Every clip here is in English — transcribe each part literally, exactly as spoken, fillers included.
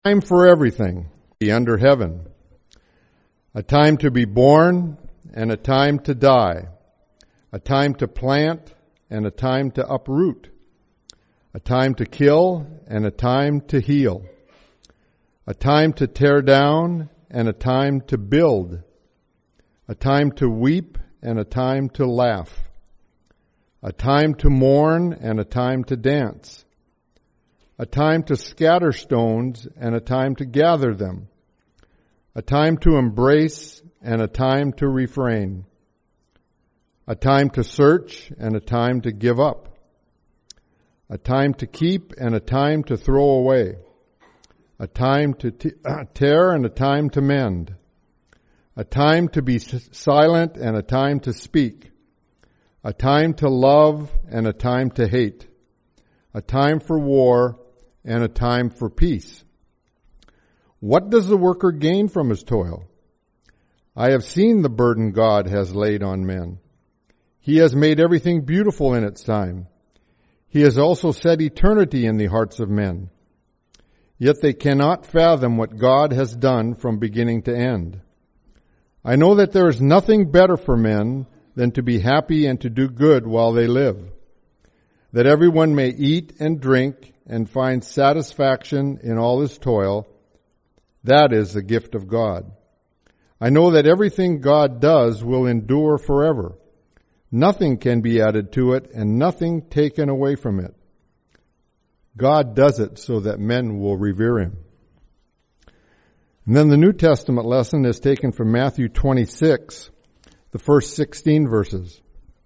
Time for everything under heaven. A time to be born and a time to die. A time to plant and a time to uproot. A time to kill and a time to heal. A time to tear down and a time to build. A time to weep and a time to laugh. A time to mourn and a time to dance. A time to scatter stones and a time to gather them. A time to embrace and a time to refrain. A time to search and a time to give up. A time to keep and a time to throw away. A time to t- tear and a time to mend. A time to be silent and a time to speak. A time to love and a time to hate. A time for war and a time for peace. What does the worker gain from his toil? I have seen the burden God has laid on men. He has made everything beautiful in its time. He has also set eternity in the hearts of men. Yet they cannot fathom what God has done from beginning to end. I know that there is nothing better for men than to be happy and to do good while they live, that everyone may eat and drink and find satisfaction in all his toil. That is the gift of God. I know that everything God does will endure forever. Nothing can be added to it and nothing taken away from it. God does it so that men will revere him. And then the New Testament lesson is taken from Matthew twenty-six, the first sixteen verses.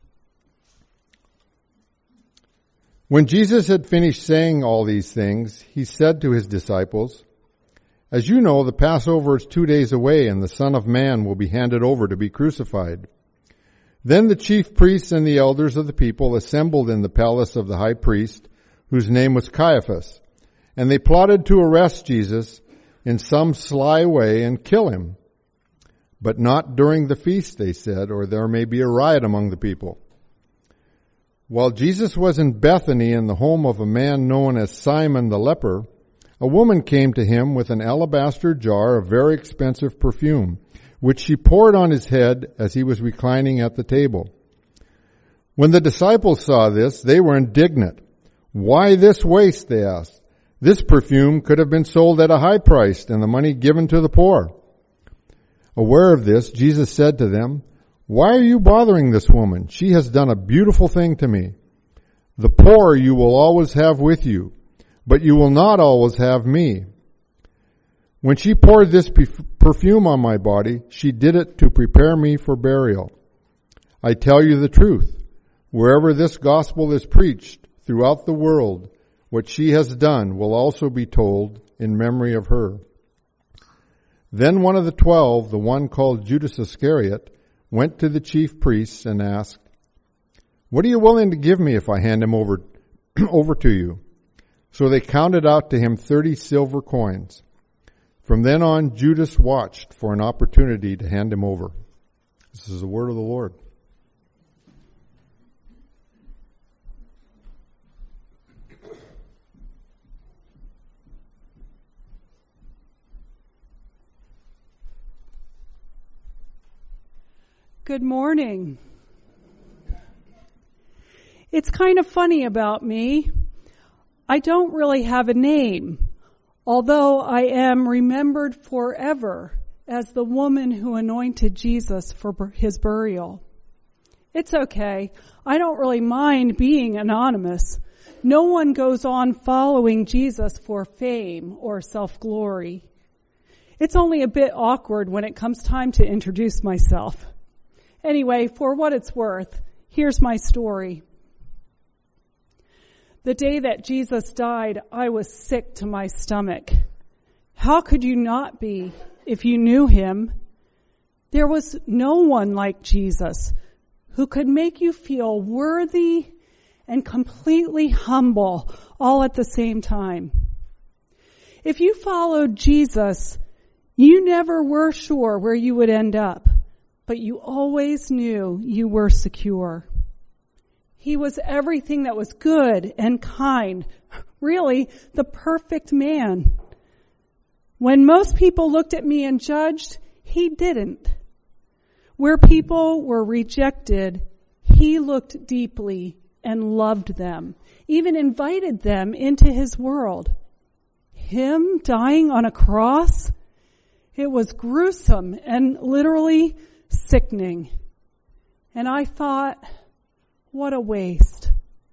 When Jesus had finished saying all these things, he said to his disciples, "As you know, the Passover is two days away, and the Son of Man will be handed over to be crucified." Then the chief priests and the elders of the people assembled in the palace of the high priest, whose name was Caiaphas, and they plotted to arrest Jesus in some sly way and kill him. But not during the feast, they said, or there may be a riot among the people. While Jesus was in Bethany in the home of a man known as Simon the leper, a woman came to him with an alabaster jar of very expensive perfume, which she poured on his head as he was reclining at the table. When the disciples saw this, they were indignant. "Why this waste?" they asked. "This perfume could have been sold at a high price and the money given to the poor." Aware of this, Jesus said to them, "Why are you bothering this woman? She has done a beautiful thing to me. The poor you will always have with you, but you will not always have me. When she poured this perfume on my body, she did it to prepare me for burial. I tell you the truth, wherever this gospel is preached throughout the world, what she has done will also be told in memory of her." Then one of the twelve, the one called Judas Iscariot, went to the chief priests and asked, "What are you willing to give me if I hand him over, over to you?" So they counted out to him thirty silver coins. From then on, Judas watched for an opportunity to hand him over. This is the word of the Lord. Good morning. It's kind of funny about me. I don't really have a name, although I am remembered forever as the woman who anointed Jesus for his burial. It's okay. I don't really mind being anonymous. No one goes on following Jesus for fame or self-glory. It's only a bit awkward when it comes time to introduce myself. Anyway, for what it's worth, here's my story. The day that Jesus died, I was sick to my stomach. How could you not be if you knew him? There was no one like Jesus who could make you feel worthy and completely humble all at the same time. If you followed Jesus, you never were sure where you would end up, but you always knew you were secure. He was everything that was good and kind, really the perfect man. When most people looked at me and judged, he didn't. Where people were rejected, he looked deeply and loved them, even invited them into his world. Him dying on a cross, it was gruesome and literally sickening. And I thought, what a waste.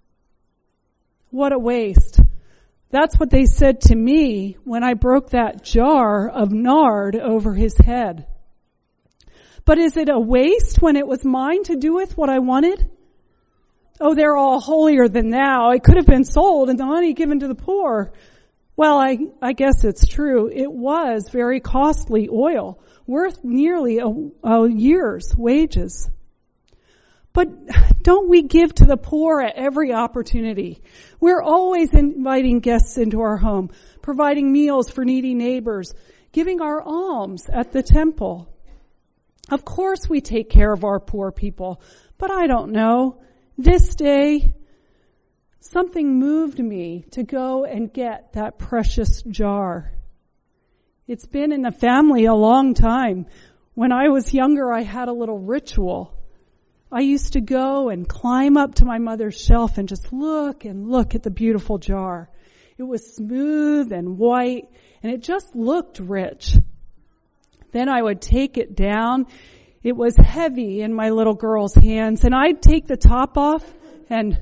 What a waste. That's what they said to me when I broke that jar of nard over his head. But is it a waste when it was mine to do with what I wanted? Oh, they're all holier than thou. It could have been sold and the money given to the poor. Well, I, I guess it's true. It was very costly oil, worth nearly a, a year's wages. But don't we give to the poor at every opportunity? We're always inviting guests into our home, providing meals for needy neighbors, giving our alms at the temple. Of course we take care of our poor people, but I don't know. This day, something moved me to go and get that precious jar. It's been in the family a long time. When I was younger, I had a little ritual. I used to go and climb up to my mother's shelf and just look and look at the beautiful jar. It was smooth and white, and it just looked rich. Then I would take it down. It was heavy in my little girl's hands, and I'd take the top off and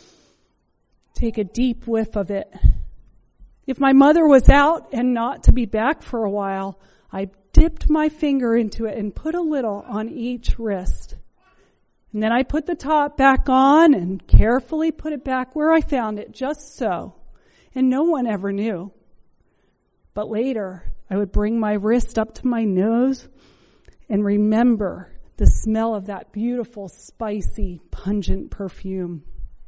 take a deep whiff of it. If my mother was out and not to be back for a while, I dipped my finger into it and put a little on each wrist. And then I put the top back on and carefully put it back where I found it, just so. And no one ever knew. But later, I would bring my wrist up to my nose and remember the smell of that beautiful, spicy, pungent perfume.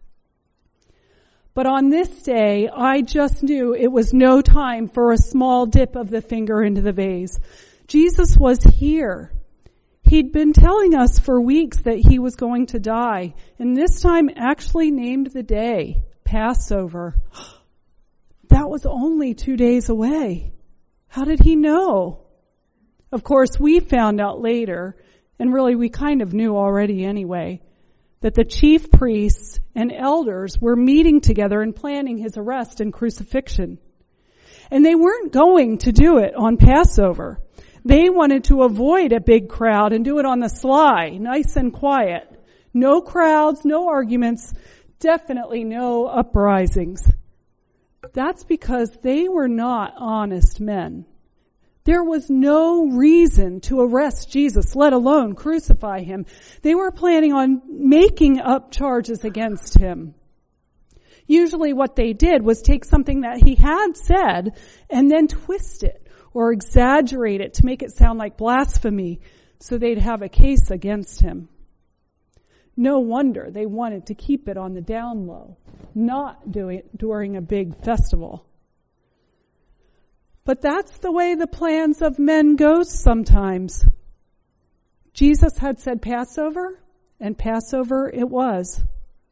But on this day, I just knew it was no time for a small dip of the finger into the vase. Jesus was here. He'd been telling us for weeks that he was going to die, and this time actually named the day, Passover. That was only two days away. How did he know? Of course, we found out later, and really we kind of knew already anyway, that the chief priests and elders were meeting together and planning his arrest and crucifixion. And they weren't going to do it on Passover. They wanted to avoid a big crowd and do it on the sly, nice and quiet. No crowds, no arguments, definitely no uprisings. That's because they were not honest men. There was no reason to arrest Jesus, let alone crucify him. They were planning on making up charges against him. Usually what they did was take something that he had said and then twist it or exaggerate it to make it sound like blasphemy so they'd have a case against him. No wonder they wanted to keep it on the down low, not do it during a big festival. But that's the way the plans of men goes sometimes. Jesus had said Passover, and Passover it was.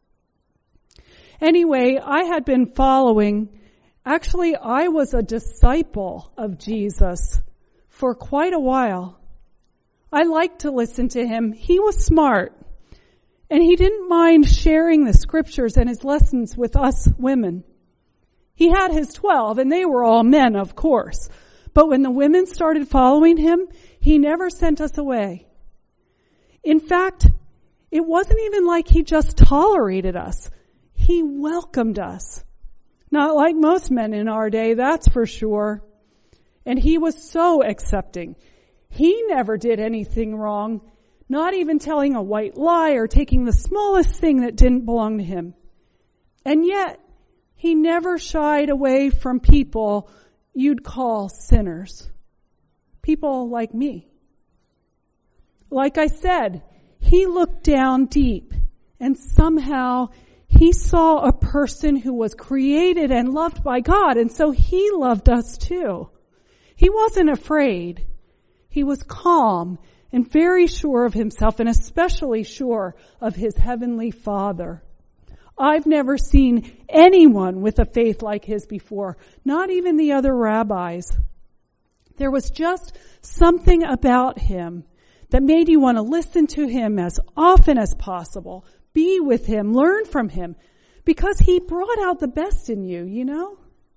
Anyway, I had been following, actually I was a disciple of Jesus for quite a while. I liked to listen to him. He was smart, and he didn't mind sharing the scriptures and his lessons with us women. He had his twelve, and they were all men, of course. But when the women started following him, he never sent us away. In fact, it wasn't even like he just tolerated us. He welcomed us. Not like most men in our day, that's for sure. And he was so accepting. He never did anything wrong, not even telling a white lie or taking the smallest thing that didn't belong to him. And yet, he never shied away from people you'd call sinners. People like me. Like I said, he looked down deep, and somehow he saw a person who was created and loved by God, and so he loved us too. He wasn't afraid. He was calm and very sure of himself, and especially sure of his heavenly Father. I've never seen anyone with a faith like his before, not even the other rabbis. There was just something about him that made you want to listen to him as often as possible, be with him, learn from him, because he brought out the best in you, you know?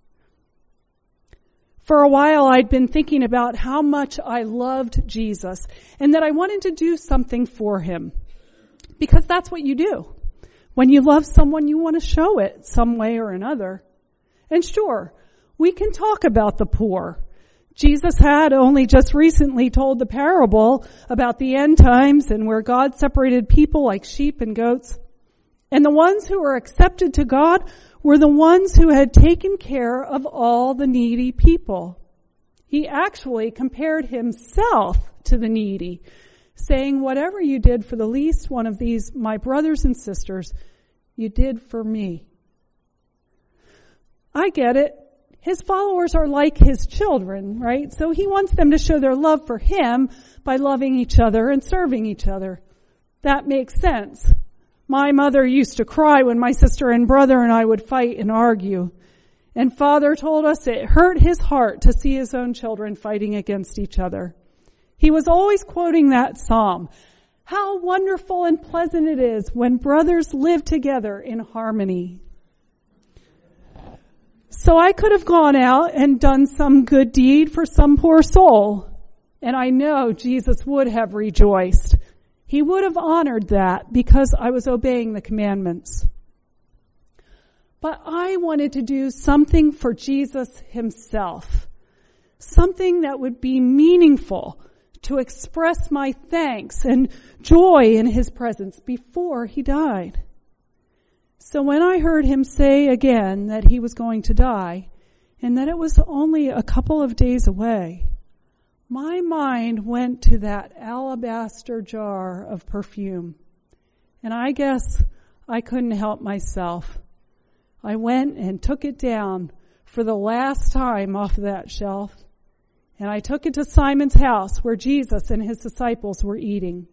For a while, I'd been thinking about how much I loved Jesus and that I wanted to do something for him. Because that's what you do. When you love someone, you want to show it some way or another. And sure, we can talk about the poor. Jesus had only just recently told the parable about the end times and where God separated people like sheep and goats. And the ones who were accepted to God were the ones who had taken care of all the needy people. He actually compared himself to the needy, saying, whatever you did for the least one of these, my brothers and sisters, you did for me. I get it. His followers are like his children, right? So he wants them to show their love for him by loving each other and serving each other. That makes sense. My mother used to cry when my sister and brother and I would fight and argue. And Father told us it hurt his heart to see his own children fighting against each other. He was always quoting that psalm. How wonderful and pleasant it is when brothers live together in harmony. So I could have gone out and done some good deed for some poor soul. And I know Jesus would have rejoiced. He would have honored that because I was obeying the commandments. But I wanted to do something for Jesus himself. Something that would be meaningful to express my thanks and joy in his presence before he died. So when I heard him say again that he was going to die and that it was only a couple of days away, my mind went to that alabaster jar of perfume. And I guess I couldn't help myself. I went and took it down for the last time off of that shelf. And I took it to Simon's house where Jesus and his disciples were eating.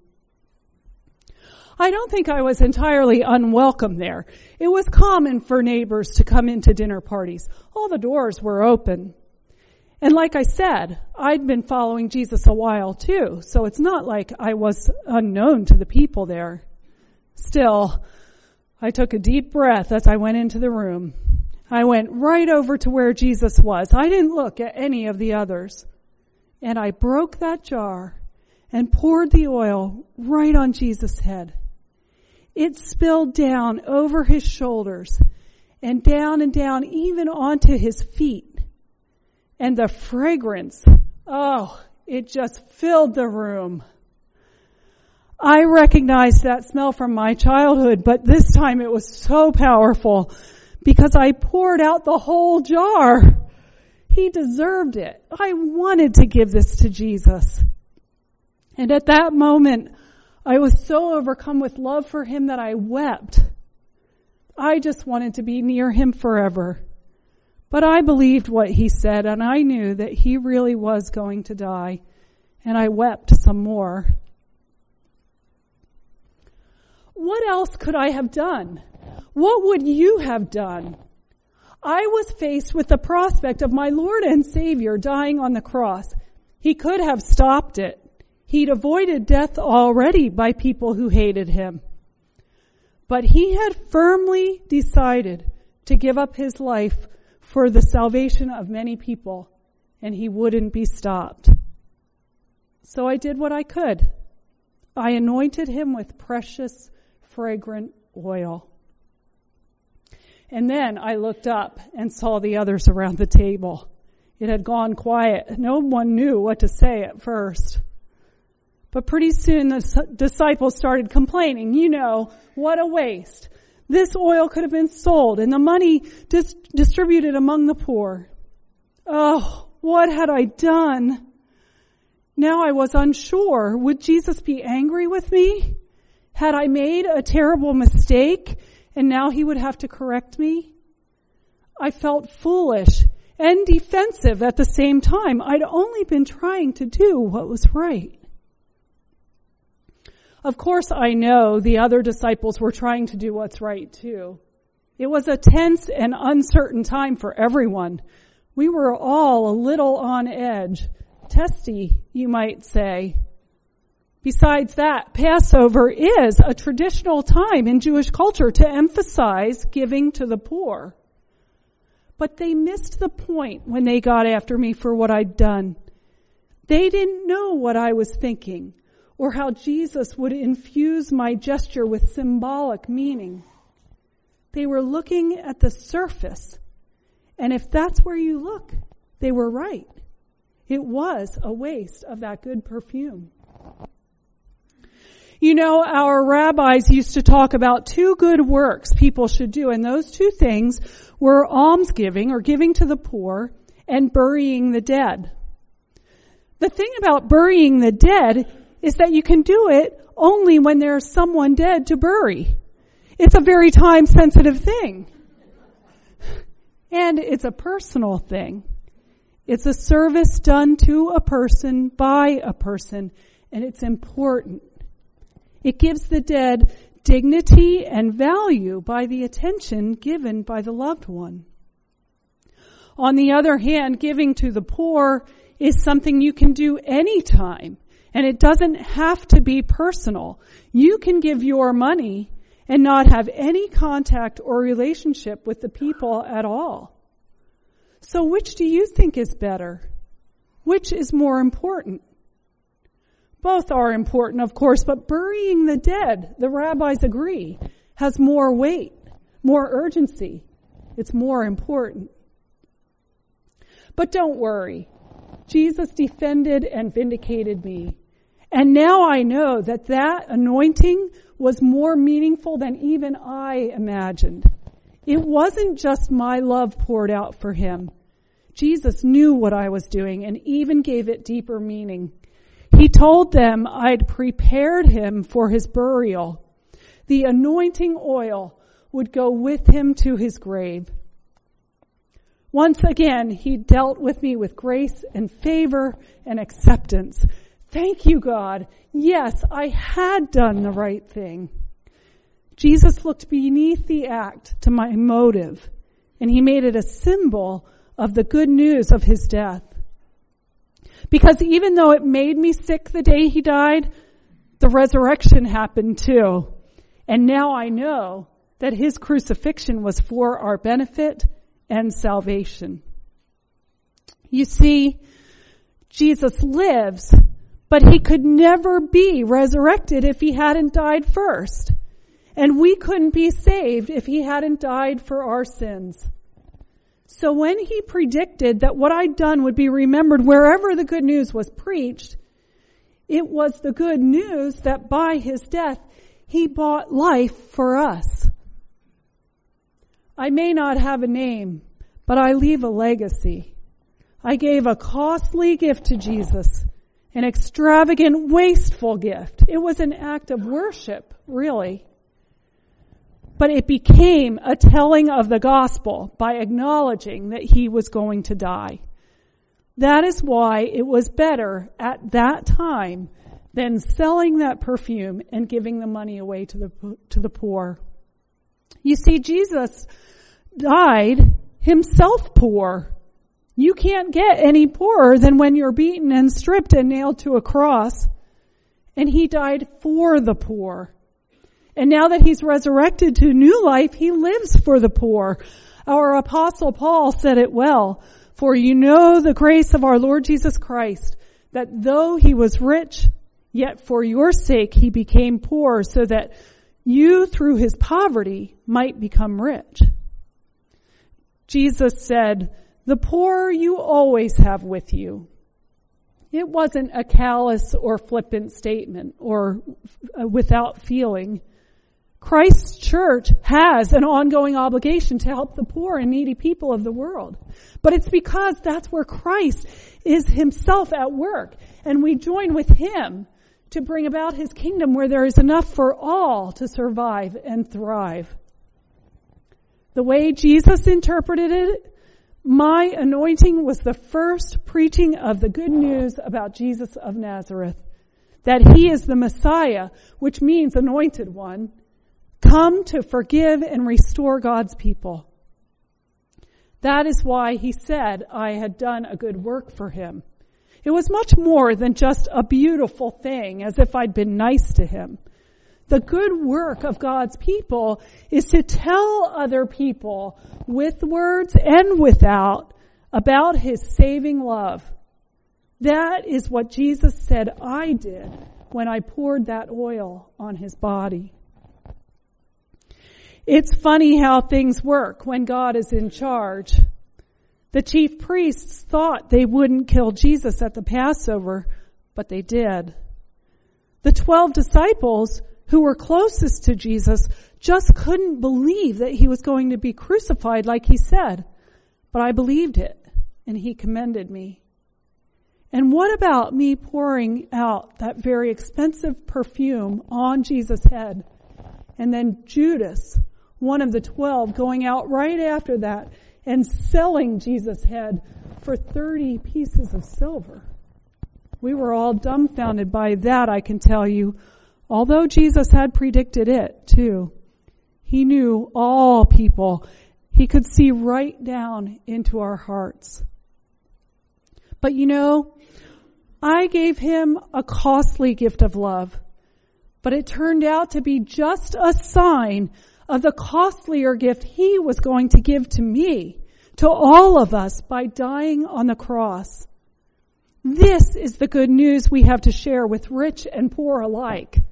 I don't think I was entirely unwelcome there. It was common for neighbors to come into dinner parties. All the doors were open. And like I said, I'd been following Jesus a while too, so it's not like I was unknown to the people there. Still, I took a deep breath as I went into the room. I went right over to where Jesus was. I didn't look at any of the others. And I broke that jar and poured the oil right on Jesus' head. It spilled down over his shoulders and down and down even onto his feet. And the fragrance, oh, it just filled the room. I recognized that smell from my childhood, but this time it was so powerful because I poured out the whole jar. He deserved it. I wanted to give this to Jesus. And at that moment, I was so overcome with love for him that I wept. I just wanted to be near him forever. But I believed what he said, and I knew that he really was going to die, and I wept some more. What else could I have done? What would you have done? I was faced with the prospect of my Lord and Savior dying on the cross. He could have stopped it. He'd avoided death already by people who hated him. But he had firmly decided to give up his life for the salvation of many people, and he wouldn't be stopped. So I did what I could. I anointed him with precious, fragrant oil. And then I looked up and saw the others around the table. It had gone quiet. No one knew what to say at first. But pretty soon the disciples started complaining. You know, what a waste. This oil could have been sold and the money dis- distributed among the poor. Oh, what had I done? Now I was unsure. Would Jesus be angry with me? Had I made a terrible mistake and now he would have to correct me? I felt foolish and defensive at the same time. I'd only been trying to do what was right. Of course, I know the other disciples were trying to do what's right too. It was a tense and uncertain time for everyone. We were all a little on edge, testy, you might say. Besides that, Passover is a traditional time in Jewish culture to emphasize giving to the poor. But they missed the point when they got after me for what I'd done. They didn't know what I was thinking, or how Jesus would infuse my gesture with symbolic meaning. They were looking at the surface, and if that's where you look, they were right. It was a waste of that good perfume. You know, our rabbis used to talk about two good works people should do, and those two things were almsgiving, or giving to the poor, and burying the dead. The thing about burying the dead is that you can do it only when there's someone dead to bury. It's a very time-sensitive thing. And it's a personal thing. It's a service done to a person by a person, and it's important. It gives the dead dignity and value by the attention given by the loved one. On the other hand, giving to the poor is something you can do anytime, and it doesn't have to be personal. You can give your money and not have any contact or relationship with the people at all. So which do you think is better? Which is more important? Both are important, of course, but burying the dead, the rabbis agree, has more weight, more urgency. It's more important. But don't worry. Jesus defended and vindicated me. And now I know that that anointing was more meaningful than even I imagined. It wasn't just my love poured out for him. Jesus knew what I was doing and even gave it deeper meaning. He told them I'd prepared him for his burial. The anointing oil would go with him to his grave. Once again, he dealt with me with grace and favor and acceptance. Thank you, God. Yes, I had done the right thing. Jesus looked beneath the act to my motive, and he made it a symbol of the good news of his death. Because even though it made me sick the day he died, the resurrection happened too. And now I know that his crucifixion was for our benefit and salvation. You see, Jesus lives, but he could never be resurrected if he hadn't died first. And we couldn't be saved if he hadn't died for our sins. So when he predicted that what I'd done would be remembered wherever the good news was preached, it was the good news that by his death, he bought life for us. I may not have a name, but I leave a legacy. I gave a costly gift to Jesus, an extravagant, wasteful gift. It was an act of worship, really. But it became a telling of the gospel by acknowledging that he was going to die. That is why it was better at that time than selling that perfume and giving the money away to the to the poor. You see, Jesus died himself poor. You can't get any poorer than when you're beaten and stripped and nailed to a cross. And he died for the poor. And now that he's resurrected to new life, he lives for the poor. Our apostle Paul said it well, for you know the grace of our Lord Jesus Christ, that though he was rich, yet for your sake he became poor, so that you through his poverty might become rich. Jesus said, the poor you always have with you. It wasn't a callous or flippant statement or without feeling. Christ's church has an ongoing obligation to help the poor and needy people of the world. But it's because that's where Christ is himself at work. And we join with him to bring about his kingdom where there is enough for all to survive and thrive. The way Jesus interpreted it, my anointing was the first preaching of the good news about Jesus of Nazareth, that he is the Messiah, which means anointed one, come to forgive and restore God's people. That is why he said I had done a good work for him. It was much more than just a beautiful thing, as if I'd been nice to him. The good work of God's people is to tell other people, with words and without, about his saving love. That is what Jesus said I did when I poured that oil on his body. It's funny how things work when God is in charge. The chief priests thought they wouldn't kill Jesus at the Passover, but they did. The twelve disciples who were closest to Jesus just couldn't believe that he was going to be crucified like he said. But I believed it, and he commended me. And what about me pouring out that very expensive perfume on Jesus' head? And then Judas, one of the twelve, going out right after that and selling Jesus' head for thirty pieces of silver. We were all dumbfounded by that, I can tell you, although Jesus had predicted it too. He knew all people. He could see right down into our hearts. But you know, I gave him a costly gift of love, but it turned out to be just a sign of the costlier gift he was going to give to me, to all of us, by dying on the cross. This is the good news we have to share with rich and poor alike.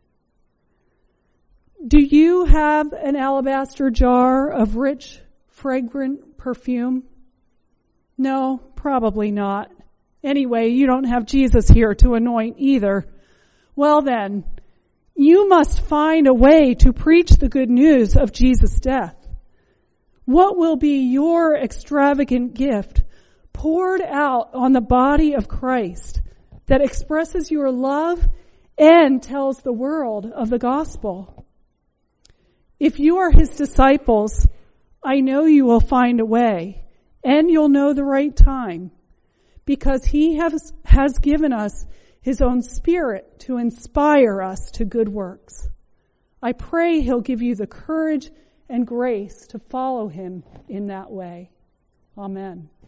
Do you have an alabaster jar of rich, fragrant perfume? No, probably not. Anyway, you don't have Jesus here to anoint either. Well then, you must find a way to preach the good news of Jesus' death. What will be your extravagant gift poured out on the body of Christ that expresses your love and tells the world of the gospel? If you are his disciples, I know you will find a way, and you'll know the right time, because he has, has given us his own Spirit to inspire us to good works. I pray he'll give you the courage and grace to follow him in that way. Amen.